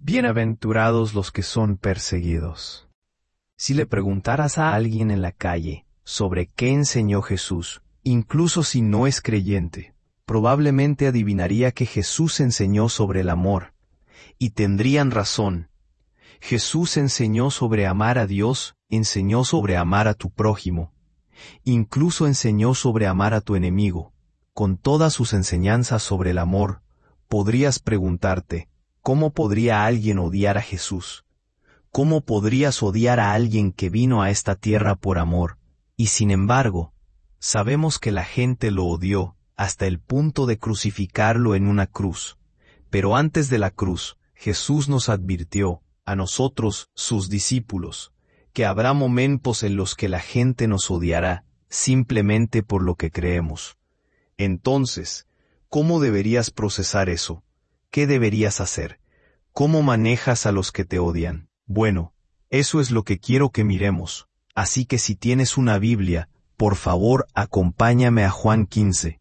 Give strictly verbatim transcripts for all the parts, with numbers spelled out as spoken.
Bienaventurados los que son perseguidos. Si le preguntaras a alguien en la calle sobre qué enseñó Jesús, incluso si no es creyente, probablemente adivinaría que Jesús enseñó sobre el amor. Y tendrían razón. Jesús enseñó sobre amar a Dios, enseñó sobre amar a tu prójimo. Incluso enseñó sobre amar a tu enemigo. Con todas sus enseñanzas sobre el amor, podrías preguntarte, ¿cómo podría alguien odiar a Jesús? ¿Cómo podrías odiar a alguien que vino a esta tierra por amor? Y sin embargo, sabemos que la gente lo odió hasta el punto de crucificarlo en una cruz. Pero antes de la cruz, Jesús nos advirtió, a nosotros, sus discípulos, que habrá momentos en los que la gente nos odiará, simplemente por lo que creemos. Entonces, ¿cómo deberías procesar eso? ¿Qué deberías hacer? ¿Cómo manejas a los que te odian? Bueno, eso es lo que quiero que miremos. Así que si tienes una Biblia, por favor, acompáñame a Juan quince.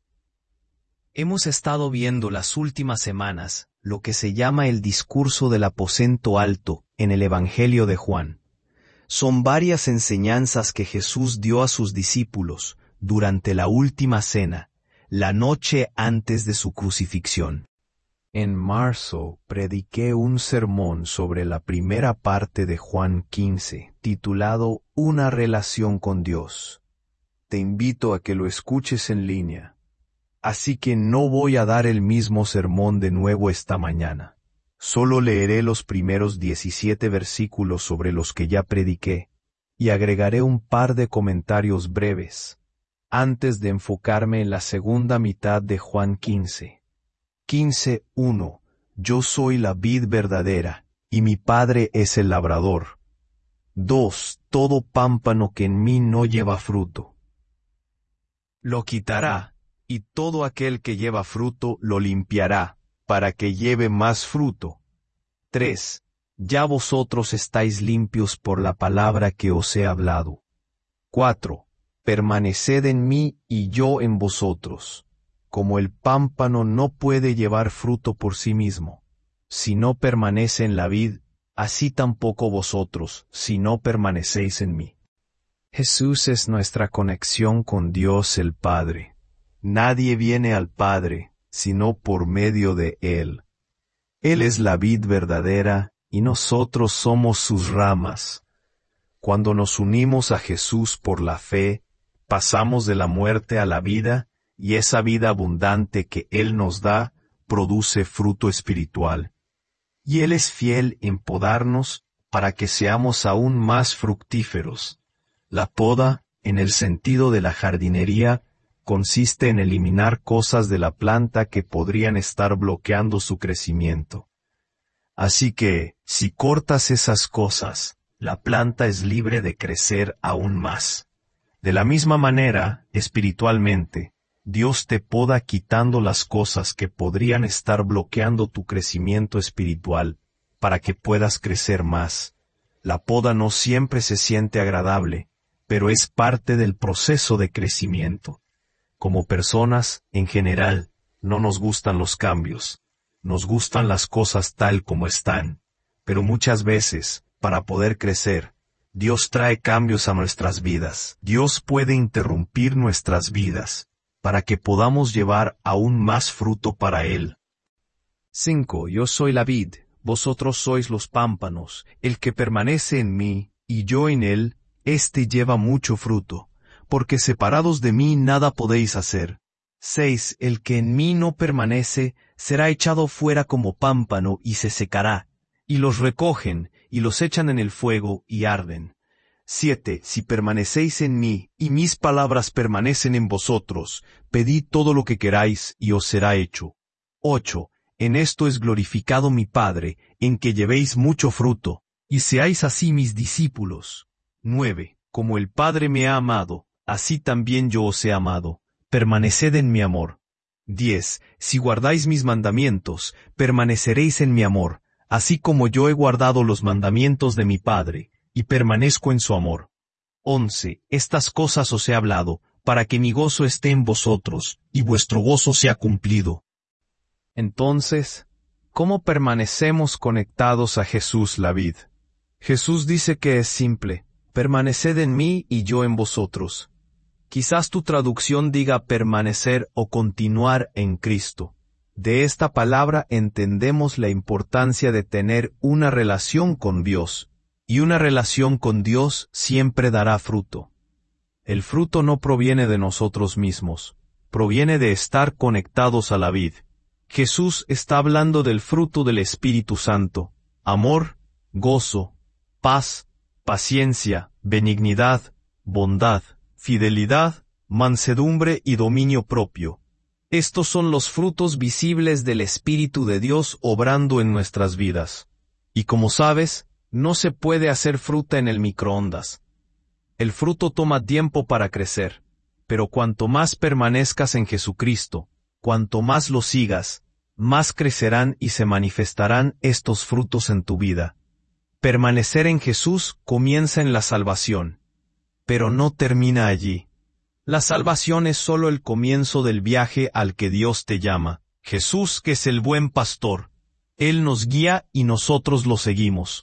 Hemos estado viendo las últimas semanas lo que se llama el discurso del aposento alto en el Evangelio de Juan. Son varias enseñanzas que Jesús dio a sus discípulos durante la última cena, la noche antes de su crucifixión. En marzo prediqué un sermón sobre la primera parte de Juan quince, titulado Una relación con Dios. Te invito a que lo escuches en línea. Así que no voy a dar el mismo sermón de nuevo esta mañana. Solo leeré los primeros diecisiete versículos sobre los que ya prediqué, y agregaré un par de comentarios breves, antes de enfocarme en la segunda mitad de Juan quince. quince uno. Yo soy la vid verdadera, y mi Padre es el labrador. dos. Todo pámpano que en mí no lleva fruto, lo quitará, y todo aquel que lleva fruto lo limpiará, para que lleve más fruto. tres. Ya vosotros estáis limpios por la palabra que os he hablado. cuatro. Permaneced en mí y yo en vosotros. Como el pámpano no puede llevar fruto por sí mismo, si no permanece en la vid, así tampoco vosotros, si no permanecéis en mí. Jesús es nuestra conexión con Dios el Padre. Nadie viene al Padre, sino por medio de Él. Él es la vid verdadera, y nosotros somos sus ramas. Cuando nos unimos a Jesús por la fe, pasamos de la muerte a la vida, y esa vida abundante que Él nos da, produce fruto espiritual. Y Él es fiel en podarnos, para que seamos aún más fructíferos. La poda, en el sentido de la jardinería, consiste en eliminar cosas de la planta que podrían estar bloqueando su crecimiento. Así que, si cortas esas cosas, la planta es libre de crecer aún más. De la misma manera, espiritualmente, Dios te poda quitando las cosas que podrían estar bloqueando tu crecimiento espiritual, para que puedas crecer más. La poda no siempre se siente agradable, pero es parte del proceso de crecimiento. Como personas, en general, no nos gustan los cambios. Nos gustan las cosas tal como están. Pero muchas veces, para poder crecer, Dios trae cambios a nuestras vidas. Dios puede interrumpir nuestras vidas, para que podamos llevar aún más fruto para Él. cinco. Yo soy la vid, vosotros sois los pámpanos. El que permanece en mí, y yo en él, éste lleva mucho fruto, porque separados de mí nada podéis hacer. seis. El que en mí no permanece, será echado fuera como pámpano y se secará, y los recogen, y los echan en el fuego, y arden. siete. Si permanecéis en mí, y mis palabras permanecen en vosotros, pedid todo lo que queráis, y os será hecho. ocho. En esto es glorificado mi Padre, en que llevéis mucho fruto, y seáis así mis discípulos. nueve. Como el Padre me ha amado, así también yo os he amado. Permaneced en mi amor. diez. Si guardáis mis mandamientos, permaneceréis en mi amor, así como yo he guardado los mandamientos de mi Padre, y permanezco en su amor. once. Estas cosas os he hablado, para que mi gozo esté en vosotros, y vuestro gozo sea cumplido. Entonces, ¿cómo permanecemos conectados a Jesús la vid? Jesús dice que es simple, permaneced en mí y yo en vosotros. Quizás tu traducción diga permanecer o continuar en Cristo. De esta palabra entendemos la importancia de tener una relación con Dios, y una relación con Dios siempre dará fruto. El fruto no proviene de nosotros mismos, proviene de estar conectados a la vid. Jesús está hablando del fruto del Espíritu Santo: amor, gozo, paz, paciencia, benignidad, bondad, fidelidad, mansedumbre y dominio propio. Estos son los frutos visibles del Espíritu de Dios obrando en nuestras vidas. Y como sabes, no se puede hacer fruta en el microondas. El fruto toma tiempo para crecer, pero cuanto más permanezcas en Jesucristo, cuanto más lo sigas, más crecerán y se manifestarán estos frutos en tu vida. Permanecer en Jesús comienza en la salvación, pero no termina allí. La salvación es solo el comienzo del viaje al que Dios te llama. Jesús, que es el buen pastor, Él nos guía y nosotros lo seguimos.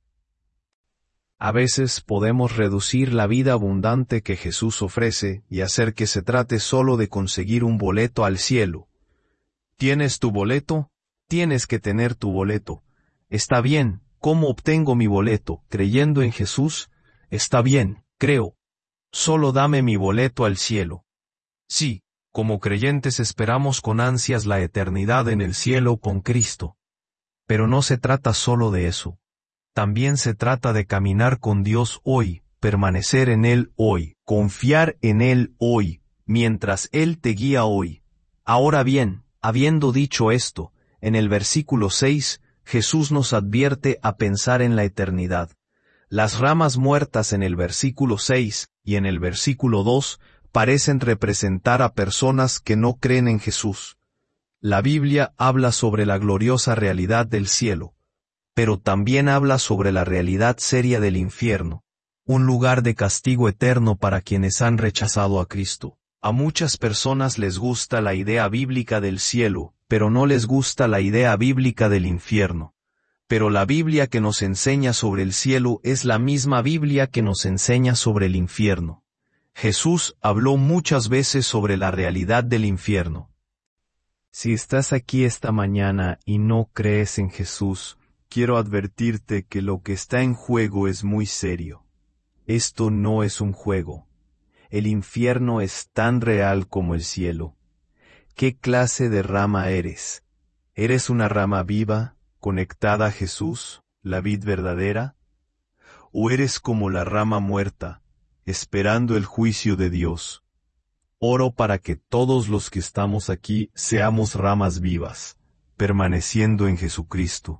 A veces podemos reducir la vida abundante que Jesús ofrece y hacer que se trate solo de conseguir un boleto al cielo. ¿Tienes tu boleto? Tienes que tener tu boleto. Está bien, ¿cómo obtengo mi boleto? ¿Creyendo en Jesús? Está bien, creo. Solo dame mi boleto al cielo. Sí, como creyentes esperamos con ansias la eternidad en el cielo con Cristo. Pero no se trata solo de eso. También se trata de caminar con Dios hoy, permanecer en Él hoy, confiar en Él hoy, mientras Él te guía hoy. Ahora bien, habiendo dicho esto, en el versículo seis, Jesús nos advierte a pensar en la eternidad. Las ramas muertas en el versículo seis y en el versículo dos parecen representar a personas que no creen en Jesús. La Biblia habla sobre la gloriosa realidad del cielo, pero también habla sobre la realidad seria del infierno, un lugar de castigo eterno para quienes han rechazado a Cristo. A muchas personas les gusta la idea bíblica del cielo, pero no les gusta la idea bíblica del infierno. Pero la Biblia que nos enseña sobre el cielo es la misma Biblia que nos enseña sobre el infierno. Jesús habló muchas veces sobre la realidad del infierno. Si estás aquí esta mañana y no crees en Jesús, quiero advertirte que lo que está en juego es muy serio. Esto no es un juego. El infierno es tan real como el cielo. ¿Qué clase de rama eres? ¿Eres una rama viva, conectada a Jesús, la vid verdadera? ¿O eres como la rama muerta, esperando el juicio de Dios? Oro para que todos los que estamos aquí seamos ramas vivas, permaneciendo en Jesucristo.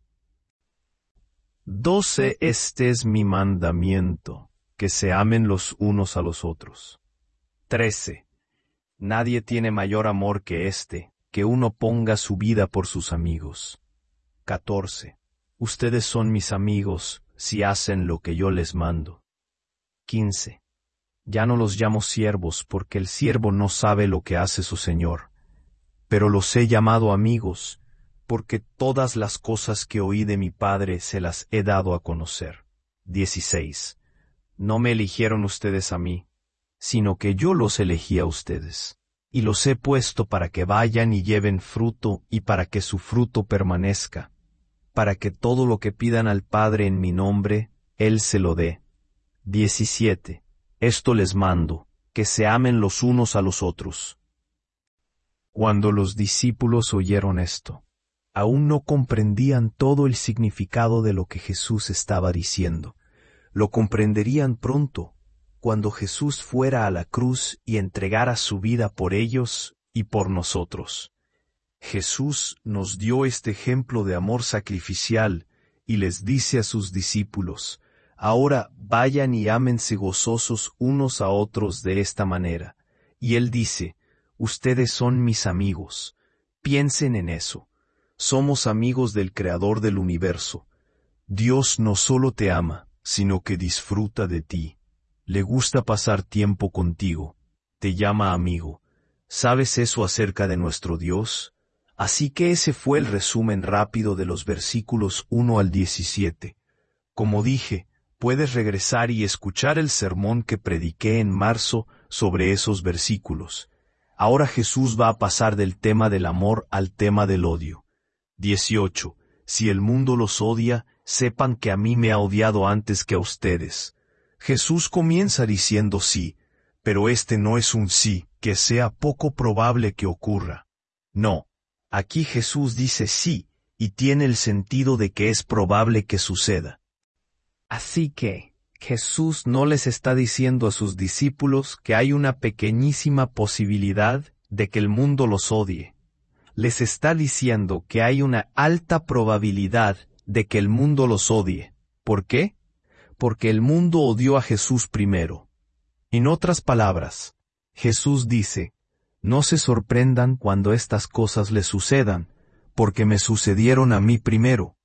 doce Este es mi mandamiento, que se amen los unos a los otros. trece Nadie tiene mayor amor que este, que uno ponga su vida por sus amigos. catorce Ustedes son mis amigos, si hacen lo que yo les mando. quince Ya no los llamo siervos, porque el siervo no sabe lo que hace su señor. Pero los he llamado amigos, porque todas las cosas que oí de mi Padre se las he dado a conocer. dieciséis No me eligieron ustedes a mí, sino que yo los elegí a ustedes, y los he puesto para que vayan y lleven fruto y para que su fruto permanezca, para que todo lo que pidan al Padre en mi nombre, Él se lo dé. diecisiete Esto les mando, que se amen los unos a los otros. Cuando los discípulos oyeron esto, aún no comprendían todo el significado de lo que Jesús estaba diciendo. Lo comprenderían pronto, cuando Jesús fuera a la cruz y entregara su vida por ellos y por nosotros. Jesús nos dio este ejemplo de amor sacrificial y les dice a sus discípulos: ahora vayan y ámense gozosos unos a otros de esta manera. Y Él dice: ustedes son mis amigos. Piensen en eso. Somos amigos del Creador del universo. Dios no solo te ama, sino que disfruta de ti. Le gusta pasar tiempo contigo. Te llama amigo. ¿Sabes eso acerca de nuestro Dios? Así que ese fue el resumen rápido de los versículos uno al diecisiete. Como dije, puedes regresar y escuchar el sermón que prediqué en marzo sobre esos versículos. Ahora Jesús va a pasar del tema del amor al tema del odio. dieciocho. Si el mundo los odia, sepan que a mí me ha odiado antes que a ustedes. Jesús comienza diciendo sí, pero este no es un sí que sea poco probable que ocurra. No, aquí Jesús dice sí, y tiene el sentido de que es probable que suceda. Así que, Jesús no les está diciendo a sus discípulos que hay una pequeñísima posibilidad de que el mundo los odie. Les está diciendo que hay una alta probabilidad de que el mundo los odie. ¿Por qué? Porque el mundo odió a Jesús primero. En otras palabras, Jesús dice, no se sorprendan cuando estas cosas les sucedan, porque me sucedieron a mí primero.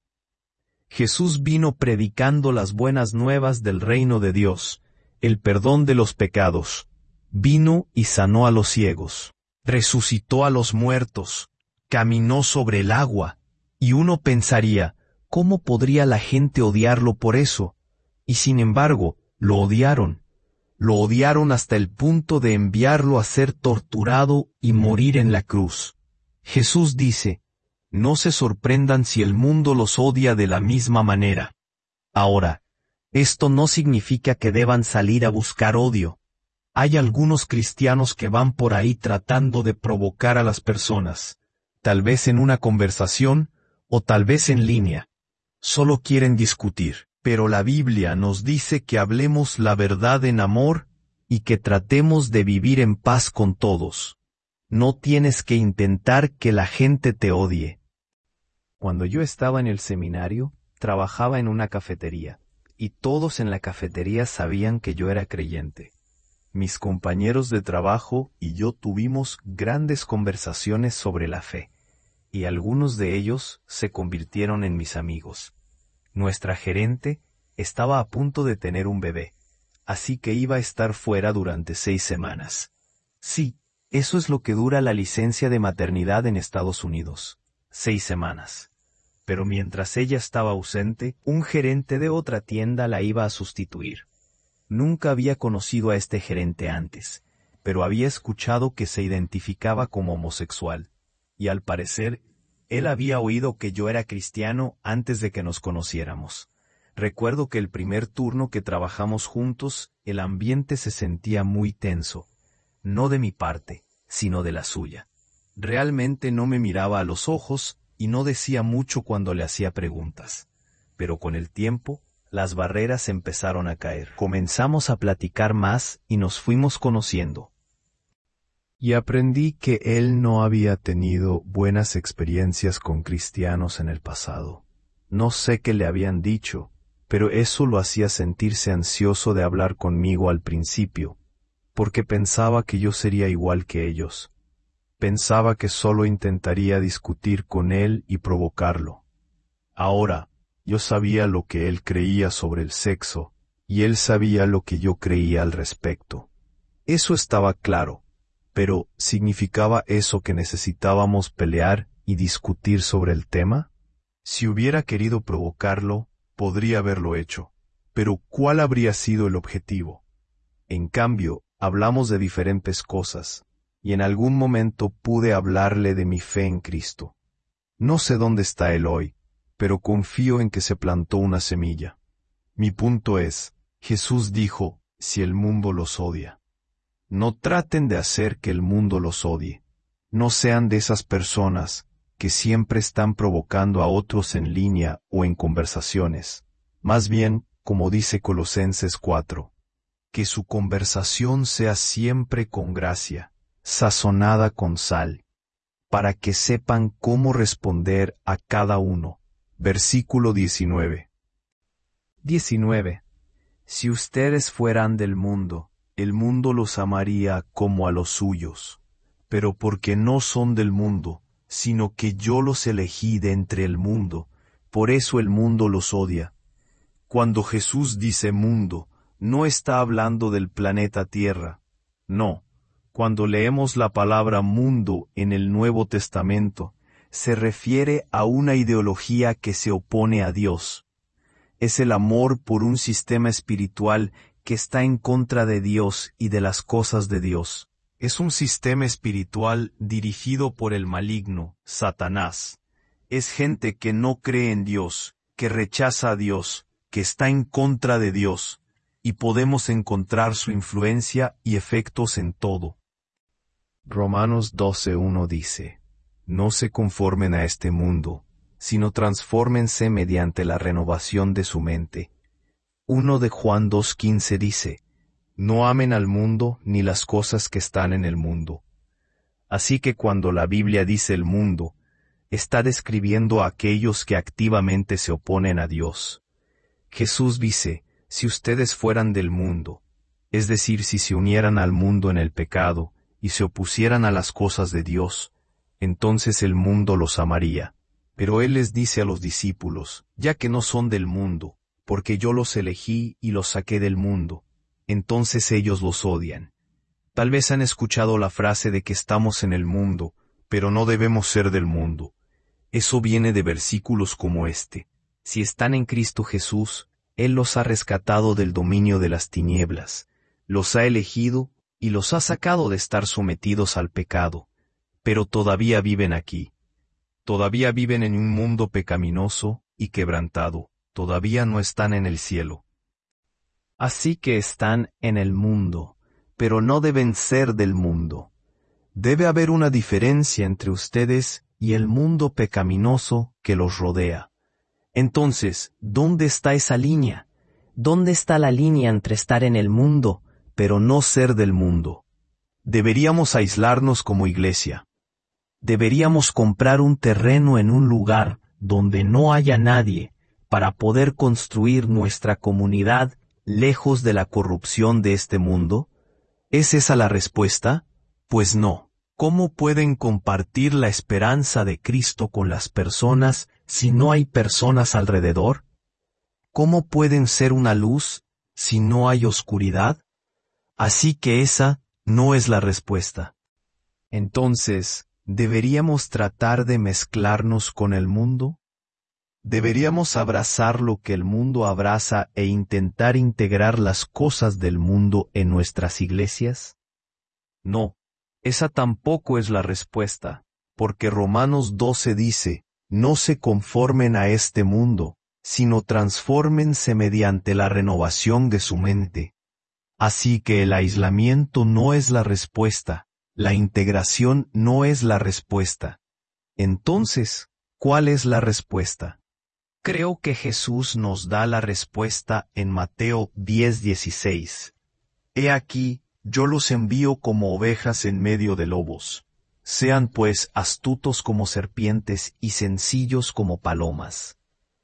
Jesús vino predicando las buenas nuevas del reino de Dios, el perdón de los pecados. Vino y sanó a los ciegos, resucitó a los muertos, caminó sobre el agua, y uno pensaría, ¿cómo podría la gente odiarlo por eso? Y sin embargo, lo odiaron. Lo odiaron hasta el punto de enviarlo a ser torturado y morir en la cruz. Jesús dice, no se sorprendan si el mundo los odia de la misma manera. Ahora, esto no significa que deban salir a buscar odio. Hay algunos cristianos que van por ahí tratando de provocar a las personas, tal vez en una conversación, o tal vez en línea. Solo quieren discutir, pero la Biblia nos dice que hablemos la verdad en amor, y que tratemos de vivir en paz con todos. No tienes que intentar que la gente te odie. Cuando yo estaba en el seminario, trabajaba en una cafetería, y todos en la cafetería sabían que yo era creyente. Mis compañeros de trabajo y yo tuvimos grandes conversaciones sobre la fe, y algunos de ellos se convirtieron en mis amigos. Nuestra gerente estaba a punto de tener un bebé, así que iba a estar fuera durante seis semanas. Sí, eso es lo que dura la licencia de maternidad en Estados Unidos, seis semanas. Pero mientras ella estaba ausente, un gerente de otra tienda la iba a sustituir. Nunca había conocido a este gerente antes, pero había escuchado que se identificaba como homosexual, y al parecer, él había oído que yo era cristiano antes de que nos conociéramos. Recuerdo que el primer turno que trabajamos juntos, el ambiente se sentía muy tenso, no de mi parte, sino de la suya. Realmente no me miraba a los ojos, y no decía mucho cuando le hacía preguntas. Pero con el tiempo, las barreras empezaron a caer. Comenzamos a platicar más y nos fuimos conociendo. Y aprendí que él no había tenido buenas experiencias con cristianos en el pasado. No sé qué le habían dicho, pero eso lo hacía sentirse ansioso de hablar conmigo al principio, porque pensaba que yo sería igual que ellos. Pensaba que solo intentaría discutir con él y provocarlo. Ahora, yo sabía lo que él creía sobre el sexo, y él sabía lo que yo creía al respecto. Eso estaba claro, pero ¿significaba eso que necesitábamos pelear y discutir sobre el tema? Si hubiera querido provocarlo, podría haberlo hecho, pero ¿cuál habría sido el objetivo? En cambio, hablamos de diferentes cosas, y en algún momento pude hablarle de mi fe en Cristo. No sé dónde está él hoy, pero confío en que se plantó una semilla. Mi punto es, Jesús dijo, si el mundo los odia. No traten de hacer que el mundo los odie. No sean de esas personas que siempre están provocando a otros en línea o en conversaciones. Más bien, como dice Colosenses cuatro, que su conversación sea siempre con gracia, sazonada con sal, para que sepan cómo responder a cada uno. Versículo diecinueve. diecinueve. Si ustedes fueran del mundo, el mundo los amaría como a los suyos, pero porque no son del mundo, sino que yo los elegí de entre el mundo, por eso el mundo los odia. Cuando Jesús dice mundo, no está hablando del planeta Tierra, no. Cuando leemos la palabra mundo en el Nuevo Testamento, se refiere a una ideología que se opone a Dios. Es el amor por un sistema espiritual que está en contra de Dios y de las cosas de Dios. Es un sistema espiritual dirigido por el maligno, Satanás. Es gente que no cree en Dios, que rechaza a Dios, que está en contra de Dios, y podemos encontrar su influencia y efectos en todo. Romanos doce uno dice, no se conformen a este mundo, sino transfórmense mediante la renovación de su mente. uno de Juan dos quince dice, no amen al mundo ni las cosas que están en el mundo. Así que cuando la Biblia dice el mundo, está describiendo a aquellos que activamente se oponen a Dios. Jesús dice, si ustedes fueran del mundo, es decir, si se unieran al mundo en el pecado y se opusieran a las cosas de Dios, entonces el mundo los amaría. Pero Él les dice a los discípulos, ya que no son del mundo, porque yo los elegí y los saqué del mundo, entonces ellos los odian. Tal vez han escuchado la frase de que estamos en el mundo, pero no debemos ser del mundo. Eso viene de versículos como este. Si están en Cristo Jesús, Él los ha rescatado del dominio de las tinieblas, los ha elegido y los ha sacado de estar sometidos al pecado, pero todavía viven aquí. Todavía viven en un mundo pecaminoso y quebrantado, todavía no están en el cielo. Así que están en el mundo, pero no deben ser del mundo. Debe haber una diferencia entre ustedes y el mundo pecaminoso que los rodea. Entonces, ¿dónde está esa línea? ¿Dónde está la línea entre estar en el mundo, pero no ser del mundo? Deberíamos aislarnos como iglesia. Deberíamos comprar un terreno en un lugar donde no haya nadie para poder construir nuestra comunidad lejos de la corrupción de este mundo. ¿Es esa la respuesta? Pues no. ¿Cómo pueden compartir la esperanza de Cristo con las personas si no hay personas alrededor? ¿Cómo pueden ser una luz si no hay oscuridad? Así que esa no es la respuesta. Entonces, ¿deberíamos tratar de mezclarnos con el mundo? ¿Deberíamos abrazar lo que el mundo abraza e intentar integrar las cosas del mundo en nuestras iglesias? No, esa tampoco es la respuesta, porque Romanos doce dice, no se conformen a este mundo, sino transfórmense mediante la renovación de su mente. Así que el aislamiento no es la respuesta, la integración no es la respuesta. Entonces, ¿cuál es la respuesta? Creo que Jesús nos da la respuesta en Mateo diez dieciséis. He aquí, yo los envío como ovejas en medio de lobos. Sean pues astutos como serpientes y sencillos como palomas.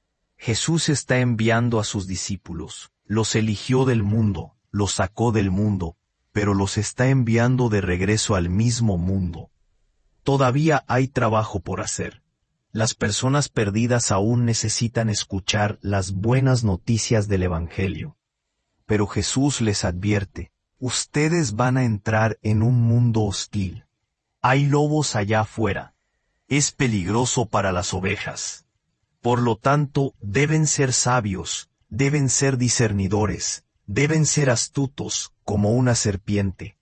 Jesús está enviando a sus discípulos, los eligió del mundo, los sacó del mundo, pero los está enviando de regreso al mismo mundo. Todavía hay trabajo por hacer. Las personas perdidas aún necesitan escuchar las buenas noticias del Evangelio. Pero Jesús les advierte, ustedes van a entrar en un mundo hostil. Hay lobos allá afuera. Es peligroso para las ovejas. Por lo tanto, deben ser sabios, deben ser discernidores, deben ser astutos como una serpiente.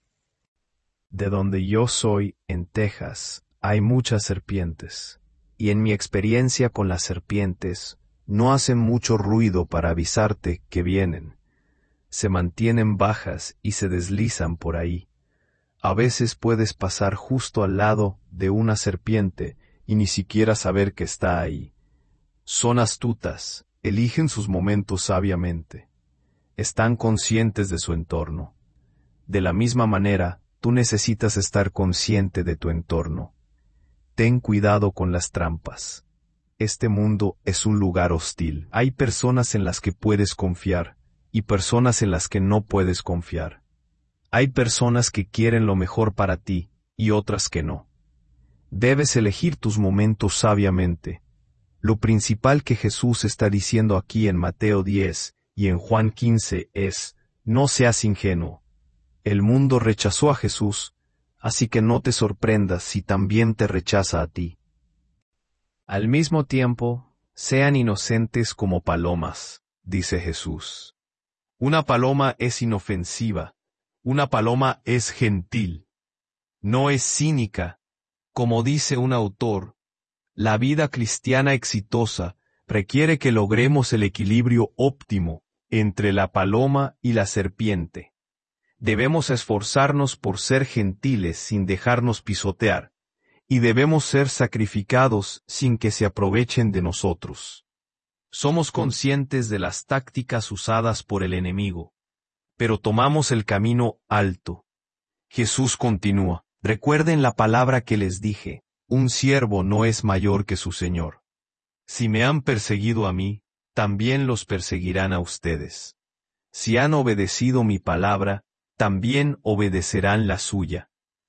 De donde yo soy, en Texas, hay muchas serpientes. Y en mi experiencia con las serpientes, no hacen mucho ruido para avisarte que vienen. Se mantienen bajas y se deslizan por ahí. A veces puedes pasar justo al lado de una serpiente y ni siquiera saber que está ahí. Son astutas, eligen sus momentos sabiamente. Están conscientes de su entorno. De la misma manera, tú necesitas estar consciente de tu entorno. Ten cuidado con las trampas. Este mundo es un lugar hostil. Hay personas en las que puedes confiar y personas en las que no puedes confiar. Hay personas que quieren lo mejor para ti y otras que no. Debes elegir tus momentos sabiamente. Lo principal que Jesús está diciendo aquí en Mateo diez y en Juan quince es, no seas ingenuo. El mundo rechazó a Jesús, así que no te sorprendas si también te rechaza a ti. Al mismo tiempo, sean inocentes como palomas, dice Jesús. Una paloma es inofensiva, una paloma es gentil. No es cínica. Como dice un autor, la vida cristiana exitosa requiere que logremos el equilibrio óptimo entre la paloma y la serpiente. Debemos esforzarnos por ser gentiles sin dejarnos pisotear, y debemos ser sacrificados sin que se aprovechen de nosotros. Somos conscientes de las tácticas usadas por el enemigo, pero tomamos el camino alto. Jesús continúa, recuerden la palabra que les dije, un siervo no es mayor que su Señor. Si me han perseguido a mí, también los perseguirán a ustedes. Si han obedecido mi palabra, también obedecerán la suya.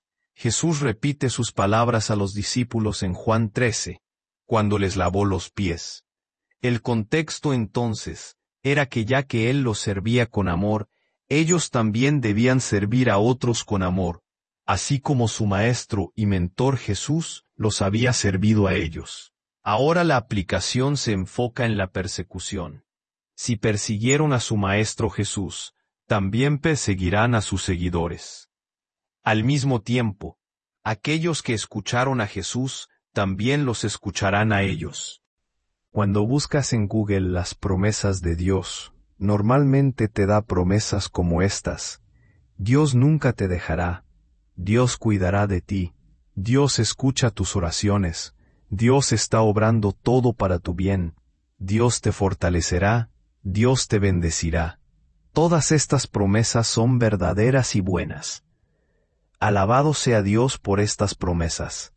Jesús repite sus palabras a los discípulos en Juan trece, cuando les lavó los pies. El contexto entonces era que ya que Él los servía con amor, ellos también debían servir a otros con amor, así como su maestro y mentor Jesús los había servido a ellos. Ahora la aplicación se enfoca en la persecución. Si persiguieron a su maestro Jesús, también perseguirán a sus seguidores. Al mismo tiempo, aquellos que escucharon a Jesús, también los escucharán a ellos. Cuando buscas en Google las promesas de Dios, normalmente te da promesas como estas. Dios nunca te dejará. Dios cuidará de ti. Dios escucha tus oraciones. Dios está obrando todo para tu bien. Dios te fortalecerá. Dios te bendecirá. Todas estas promesas son verdaderas y buenas. Alabado sea Dios por estas promesas.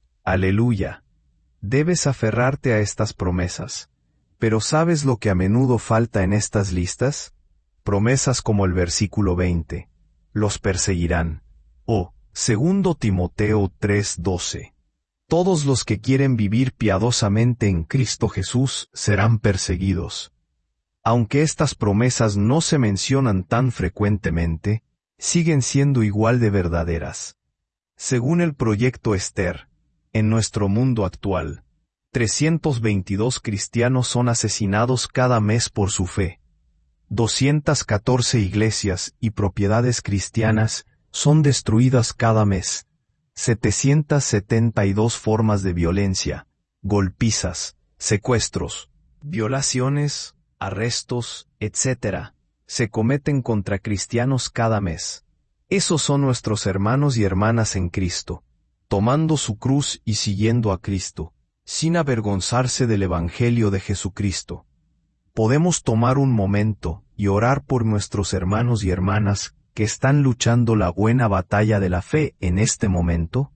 Aleluya. Debes aferrarte a estas promesas. Pero ¿sabes lo que a menudo falta en estas listas? Promesas como el versículo veinte. Los perseguirán. O, segundo Timoteo tres doce. Todos los que quieren vivir piadosamente en Cristo Jesús serán perseguidos. Aunque estas promesas no se mencionan tan frecuentemente, siguen siendo igual de verdaderas. Según el proyecto Esther, en nuestro mundo actual, trescientos veintidós cristianos son asesinados cada mes por su fe. doscientas catorce iglesias y propiedades cristianas son destruidas cada mes. setecientas setenta y dos formas de violencia, golpizas, secuestros, violaciones, arrestos, etcétera, se cometen contra cristianos cada mes. Esos son nuestros hermanos y hermanas en Cristo, tomando su cruz y siguiendo a Cristo, sin avergonzarse del Evangelio de Jesucristo. ¿Podemos tomar un momento y orar por nuestros hermanos y hermanas que están luchando la buena batalla de la fe en este momento?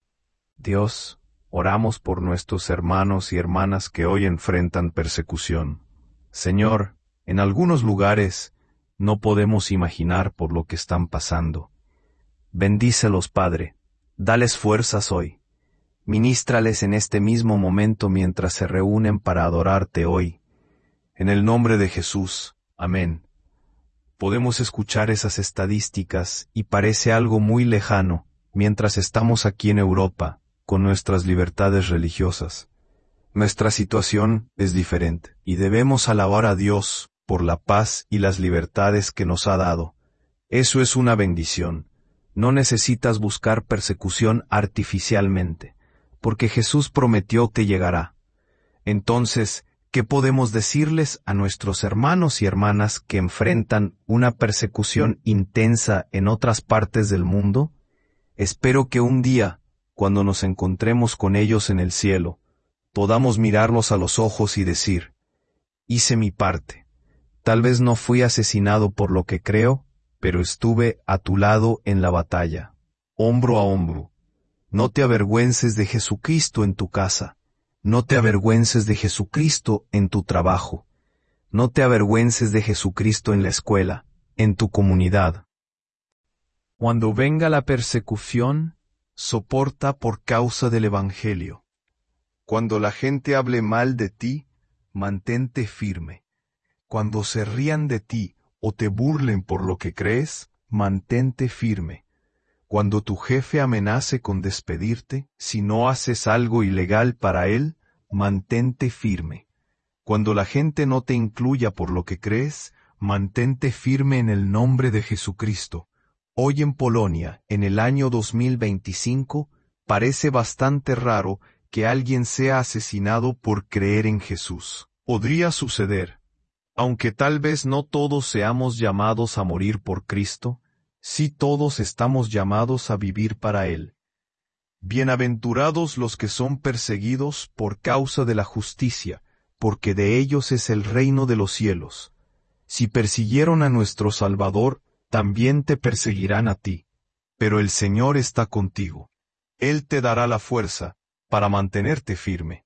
Dios, oramos por nuestros hermanos y hermanas que hoy enfrentan persecución. Señor, en algunos lugares no podemos imaginar por lo que están pasando. Bendícelos, Padre. Dales fuerzas hoy. Ministrales en este mismo momento mientras se reúnen para adorarte hoy. En el nombre de Jesús. Amén. Podemos escuchar esas estadísticas y parece algo muy lejano mientras estamos aquí en Europa, con nuestras libertades religiosas. Nuestra situación es diferente y debemos alabar a Dios por la paz y las libertades que nos ha dado. Eso es una bendición. No necesitas buscar persecución artificialmente, porque Jesús prometió que llegará. Entonces, ¿qué podemos decirles a nuestros hermanos y hermanas que enfrentan una persecución intensa en otras partes del mundo? Espero que un día, cuando nos encontremos con ellos en el cielo, podamos mirarlos a los ojos y decir, hice mi parte. Tal vez no fui asesinado por lo que creo, pero estuve a tu lado en la batalla, hombro a hombro. No te avergüences de Jesucristo en tu casa. No te avergüences de Jesucristo en tu trabajo. No te avergüences de Jesucristo en la escuela, en tu comunidad. Cuando venga la persecución, soporta por causa del Evangelio. Cuando la gente hable mal de ti, mantente firme. Cuando se rían de ti o te burlen por lo que crees, mantente firme. Cuando tu jefe amenace con despedirte, si no haces algo ilegal para él, mantente firme. Cuando la gente no te incluya por lo que crees, mantente firme en el nombre de Jesucristo. Hoy en Polonia, en el año dos mil veinticinco, parece bastante raro que alguien sea asesinado por creer en Jesús. Podría suceder. Aunque tal vez no todos seamos llamados a morir por Cristo, sí todos estamos llamados a vivir para Él. Bienaventurados los que son perseguidos por causa de la justicia, porque de ellos es el reino de los cielos. Si persiguieron a nuestro Salvador, también te perseguirán a ti. Pero el Señor está contigo. Él te dará la fuerza para mantenerte firme.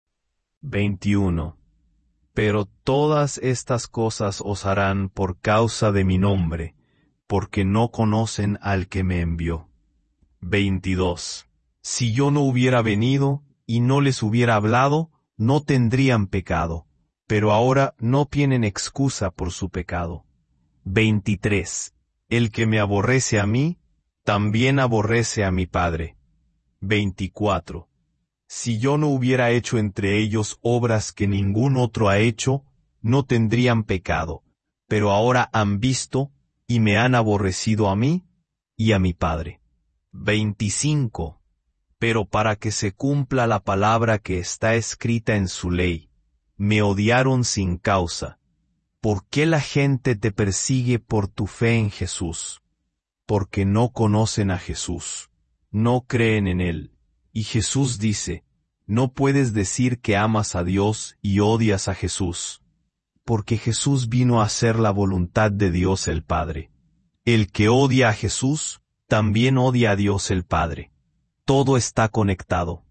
veintiuno. Pero todas estas cosas os harán por causa de mi nombre, porque no conocen al que me envió. veintidós. Si yo no hubiera venido y no les hubiera hablado, no tendrían pecado, pero ahora no tienen excusa por su pecado. veintitrés. El que me aborrece a mí, también aborrece a mi Padre. veinticuatro. Si yo no hubiera hecho entre ellos obras que ningún otro ha hecho, no tendrían pecado, pero ahora han visto y me han aborrecido a mí y a mi Padre. veinticinco. Pero para que se cumpla la palabra que está escrita en su ley, me odiaron sin causa. ¿Por qué la gente te persigue por tu fe en Jesús? Porque no conocen a Jesús, no creen en Él. Y Jesús dice, no puedes decir que amas a Dios y odias a Jesús, porque Jesús vino a hacer la voluntad de Dios el Padre. El que odia a Jesús, también odia a Dios el Padre. Todo está conectado.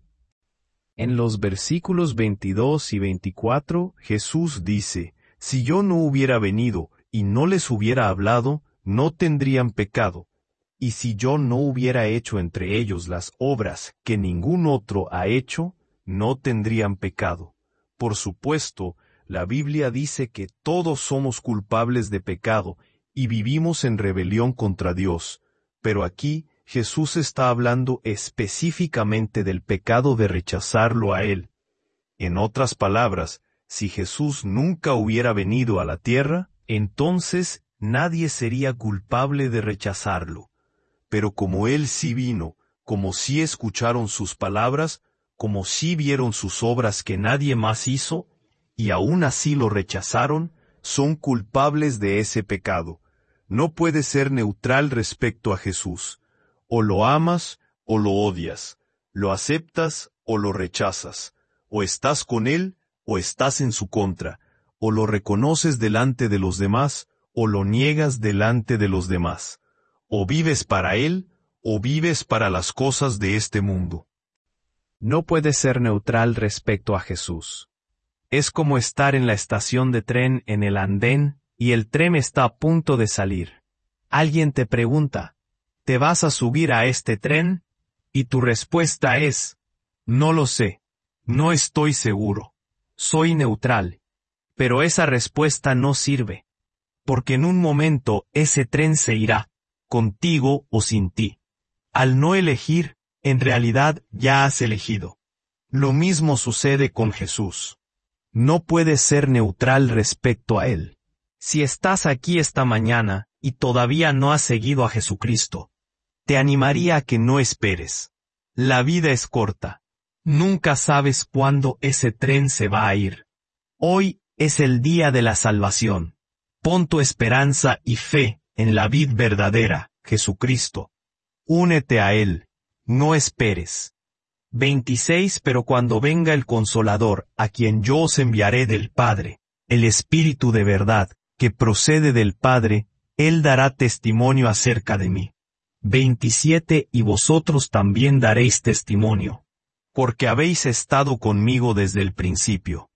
En los versículos veintidós y veinticuatro, Jesús dice, si yo no hubiera venido y no les hubiera hablado, no tendrían pecado. Y si yo no hubiera hecho entre ellos las obras que ningún otro ha hecho, no tendrían pecado. Por supuesto, la Biblia dice que todos somos culpables de pecado y vivimos en rebelión contra Dios, pero aquí Jesús está hablando específicamente del pecado de rechazarlo a Él. En otras palabras, si Jesús nunca hubiera venido a la tierra, entonces nadie sería culpable de rechazarlo. Pero como Él sí vino, como sí escucharon sus palabras, como sí vieron sus obras que nadie más hizo, y aún así lo rechazaron, son culpables de ese pecado. No puedes ser neutral respecto a Jesús. O lo amas o lo odias, lo aceptas o lo rechazas, o estás con Él o estás en su contra, o lo reconoces delante de los demás o lo niegas delante de los demás. O vives para Él, o vives para las cosas de este mundo. No puedes ser neutral respecto a Jesús. Es como estar en la estación de tren en el andén, y el tren está a punto de salir. Alguien te pregunta, ¿te vas a subir a este tren? Y tu respuesta es, no lo sé, no estoy seguro, soy neutral. Pero esa respuesta no sirve, porque en un momento ese tren se irá, contigo o sin ti. Al no elegir, en realidad ya has elegido. Lo mismo sucede con Jesús. No puedes ser neutral respecto a Él. Si estás aquí esta mañana y todavía no has seguido a Jesucristo, te animaría a que no esperes. La vida es corta. Nunca sabes cuándo ese tren se va a ir. Hoy es el día de la salvación. Pon tu esperanza y fe en la vid verdadera, Jesucristo. Únete a Él. No esperes. veintiséis Pero cuando venga el Consolador, a quien yo os enviaré del Padre, el Espíritu de verdad, que procede del Padre, Él dará testimonio acerca de mí. veintisiete Y vosotros también daréis testimonio, porque habéis estado conmigo desde el principio.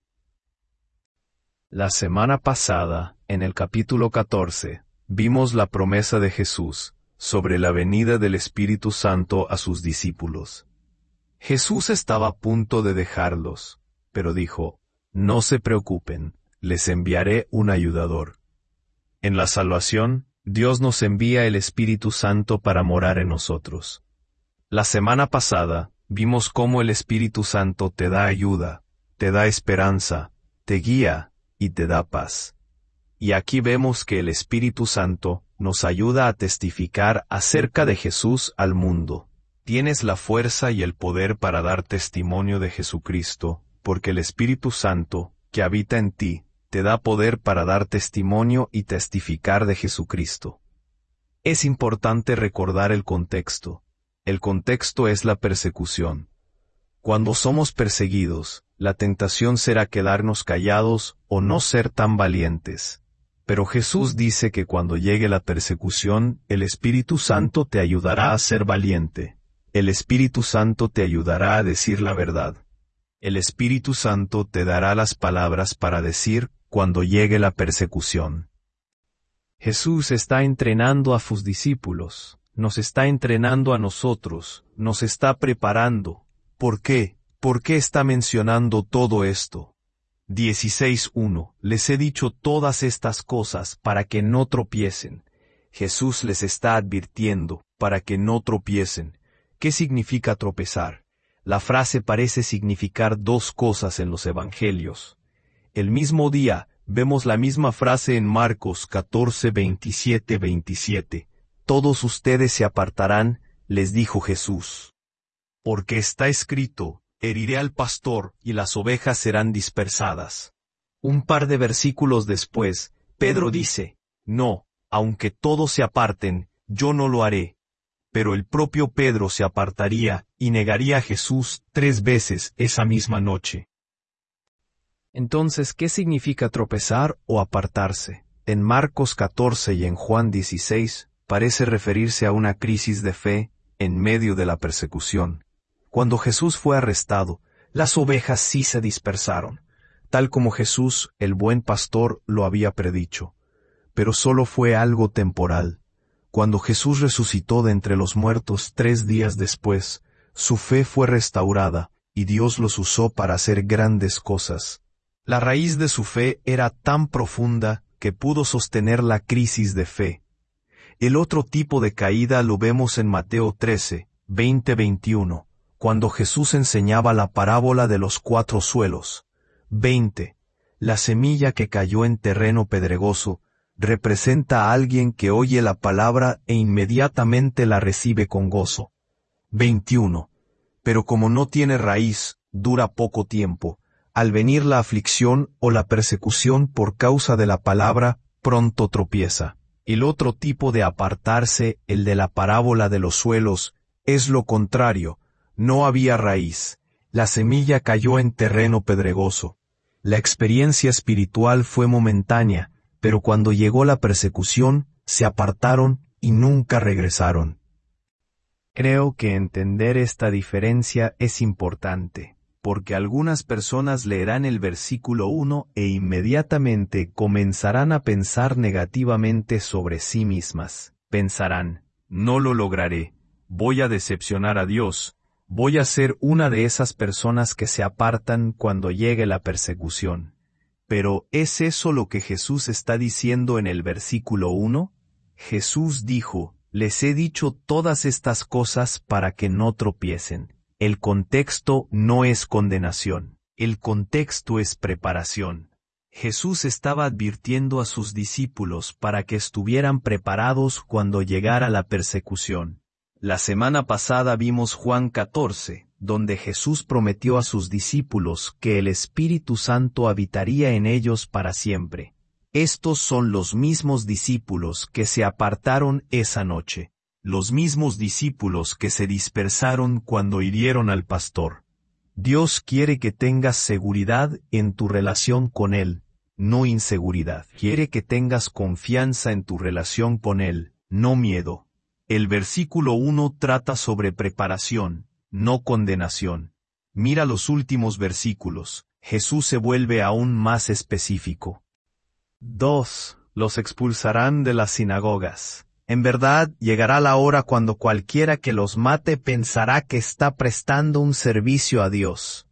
La semana pasada, en el capítulo catorce, vimos la promesa de Jesús sobre la venida del Espíritu Santo a sus discípulos. Jesús estaba a punto de dejarlos, pero dijo, no se preocupen, les enviaré un ayudador. En la salvación, Dios nos envía el Espíritu Santo para morar en nosotros. La semana pasada, vimos cómo el Espíritu Santo te da ayuda, te da esperanza, te guía y te da paz. Y aquí vemos que el Espíritu Santo nos ayuda a testificar acerca de Jesús al mundo. Tienes la fuerza y el poder para dar testimonio de Jesucristo, porque el Espíritu Santo, que habita en ti, te da poder para dar testimonio y testificar de Jesucristo. Es importante recordar el contexto. El contexto es la persecución. Cuando somos perseguidos, la tentación será quedarnos callados o no ser tan valientes. Pero Jesús dice que cuando llegue la persecución, el Espíritu Santo te ayudará a ser valiente. El Espíritu Santo te ayudará a decir la verdad. El Espíritu Santo te dará las palabras para decir cuando llegue la persecución. Jesús está entrenando a sus discípulos, nos está entrenando a nosotros, nos está preparando. ¿Por qué? ¿Por qué está mencionando todo esto? dieciséis uno. Les he dicho todas estas cosas para que no tropiecen. Jesús les está advirtiendo para que no tropiecen. ¿Qué significa tropezar? La frase parece significar dos cosas en los evangelios. El mismo día, vemos la misma frase en Marcos catorce, veintisiete, veintisiete. Todos ustedes se apartarán, les dijo Jesús. Porque está escrito, heriré al pastor y las ovejas serán dispersadas. Un par de versículos después, Pedro dice, no, aunque todos se aparten, yo no lo haré. Pero el propio Pedro se apartaría y negaría a Jesús tres veces esa misma noche. Entonces, ¿qué significa tropezar o apartarse? En Marcos catorce y en Juan dieciséis, parece referirse a una crisis de fe en medio de la persecución. Cuando Jesús fue arrestado, las ovejas sí se dispersaron, tal como Jesús, el buen pastor, lo había predicho. Pero solo fue algo temporal. Cuando Jesús resucitó de entre los muertos tres días después, su fe fue restaurada, y Dios los usó para hacer grandes cosas. La raíz de su fe era tan profunda que pudo sostener la crisis de fe. El otro tipo de caída lo vemos en Mateo trece, veinte a veintiuno, cuando Jesús enseñaba la parábola de los cuatro suelos. veinte. La semilla que cayó en terreno pedregoso representa a alguien que oye la palabra e inmediatamente la recibe con gozo. veintiuno. Pero como no tiene raíz, dura poco tiempo. Al venir la aflicción o la persecución por causa de la palabra, pronto tropieza. El otro tipo de apartarse, el de la parábola de los suelos, es lo contrario. No había raíz. La semilla cayó en terreno pedregoso. La experiencia espiritual fue momentánea, pero cuando llegó la persecución, se apartaron y nunca regresaron. Creo que entender esta diferencia es importante, porque algunas personas leerán el versículo uno e inmediatamente comenzarán a pensar negativamente sobre sí mismas. Pensarán, no lo lograré, voy a decepcionar a Dios, voy a ser una de esas personas que se apartan cuando llegue la persecución. Pero, ¿es eso lo que Jesús está diciendo en el versículo uno? Jesús dijo, les he dicho todas estas cosas para que no tropiecen. El contexto no es condenación, el contexto es preparación. Jesús estaba advirtiendo a sus discípulos para que estuvieran preparados cuando llegara la persecución. La semana pasada vimos Juan catorce, donde Jesús prometió a sus discípulos que el Espíritu Santo habitaría en ellos para siempre. Estos son los mismos discípulos que se apartaron esa noche, los mismos discípulos que se dispersaron cuando hirieron al pastor. Dios quiere que tengas seguridad en tu relación con Él, no inseguridad. Quiere que tengas confianza en tu relación con Él, no miedo. El versículo uno trata sobre preparación, no condenación. Mira los últimos versículos. Jesús se vuelve aún más específico. dos. Los expulsarán de las sinagogas. En verdad, llegará la hora cuando cualquiera que los mate pensará que está prestando un servicio a Dios.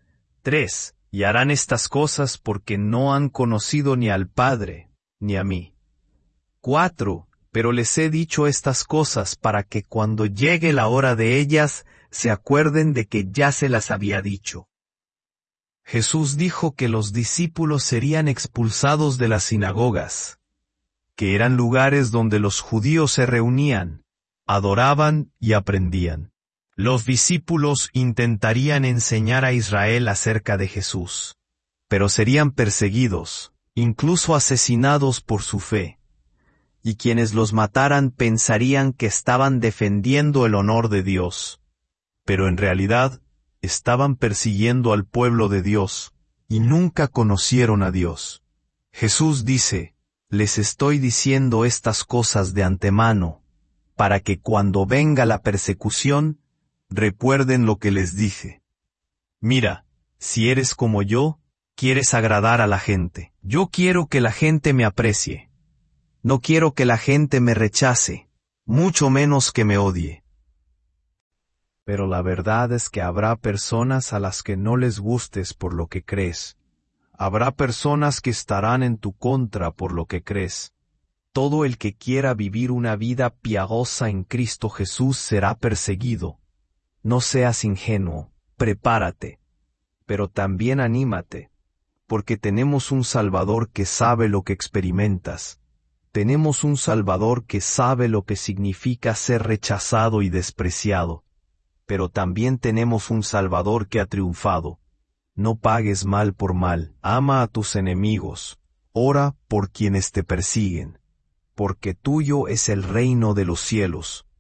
tres. Y harán estas cosas porque no han conocido ni al Padre, ni a mí. cuatro. Pero les he dicho estas cosas para que cuando llegue la hora de ellas, se acuerden de que ya se las había dicho. Jesús dijo que los discípulos serían expulsados de las sinagogas, que eran lugares donde los judíos se reunían, adoraban y aprendían. Los discípulos intentarían enseñar a Israel acerca de Jesús, pero serían perseguidos, incluso asesinados por su fe. Y quienes los mataran pensarían que estaban defendiendo el honor de Dios, pero en realidad estaban persiguiendo al pueblo de Dios, y nunca conocieron a Dios. Jesús dice, les estoy diciendo estas cosas de antemano, para que cuando venga la persecución, recuerden lo que les dije. Mira, si eres como yo, quieres agradar a la gente. Yo quiero que la gente me aprecie. No quiero que la gente me rechace, mucho menos que me odie. Pero la verdad es que habrá personas a las que no les gustes por lo que crees. Habrá personas que estarán en tu contra por lo que crees. Todo el que quiera vivir una vida piadosa en Cristo Jesús será perseguido. No seas ingenuo, prepárate. Pero también anímate, porque tenemos un Salvador que sabe lo que experimentas. Tenemos un Salvador que sabe lo que significa ser rechazado y despreciado. Pero también tenemos un Salvador que ha triunfado. No pagues mal por mal, ama a tus enemigos, ora por quienes te persiguen, porque tuyo es el reino de los cielos.